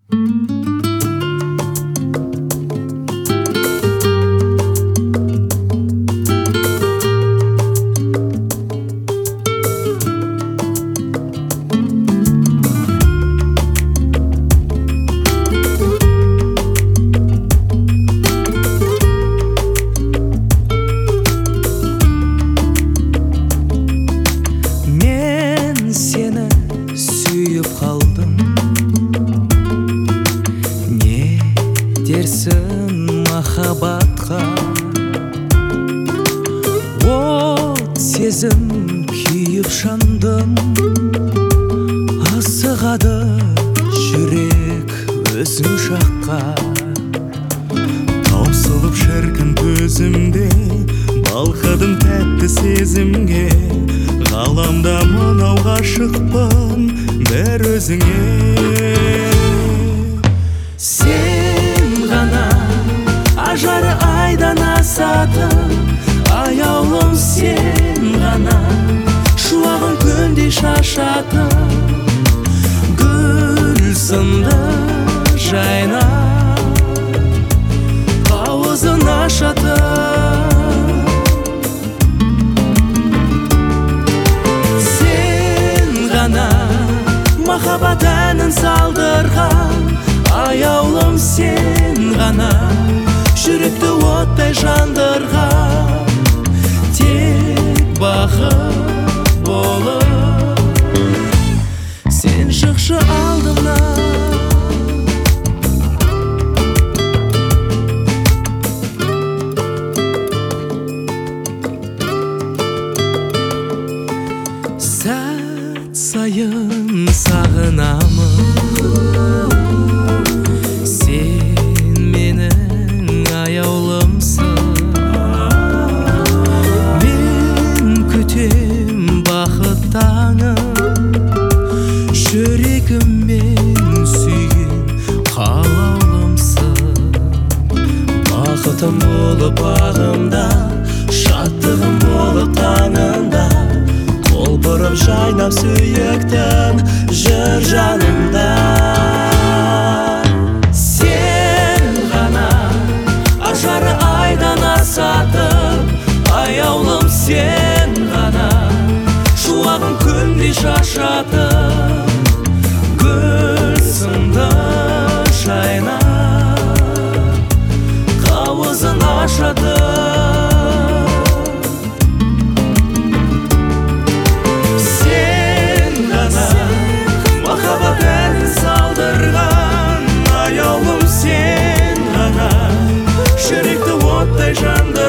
Дерсің махаббатқа от сезім күйіп шандым, асығады жүрек өзің жаққа. Таусылып шіркін көзімде балқыдым тәтті сезімге, ғаламда мынау ғашықпын бір өзіңе. Сен ғана ажары айдан асатын, аяулым сен ғана шуағын күндей шашатын, гүл сынды жайнап ауызын ашатын. Сен ғана махаббат әнін салдырған, аяулым сен ғана жүректі оттай жандырған, тек бақыт болып сен шықшы алдымнан. Сәт сайын сағынамын, жүрегіммен сүйген қалаулымсың. Бақытым болып бағымда, шаттығым болып таңында, құлпырып жайнап сүйіктім жүр жанымда. Сен ғана ажары айдан асатын, аяулым сен ғана шуағын күндей шашатын, гүл сынды жайнап қауызын ашатын. Сен ғана махаббат әнін салдырған, аяулым сен ғана жүректі оттай жанды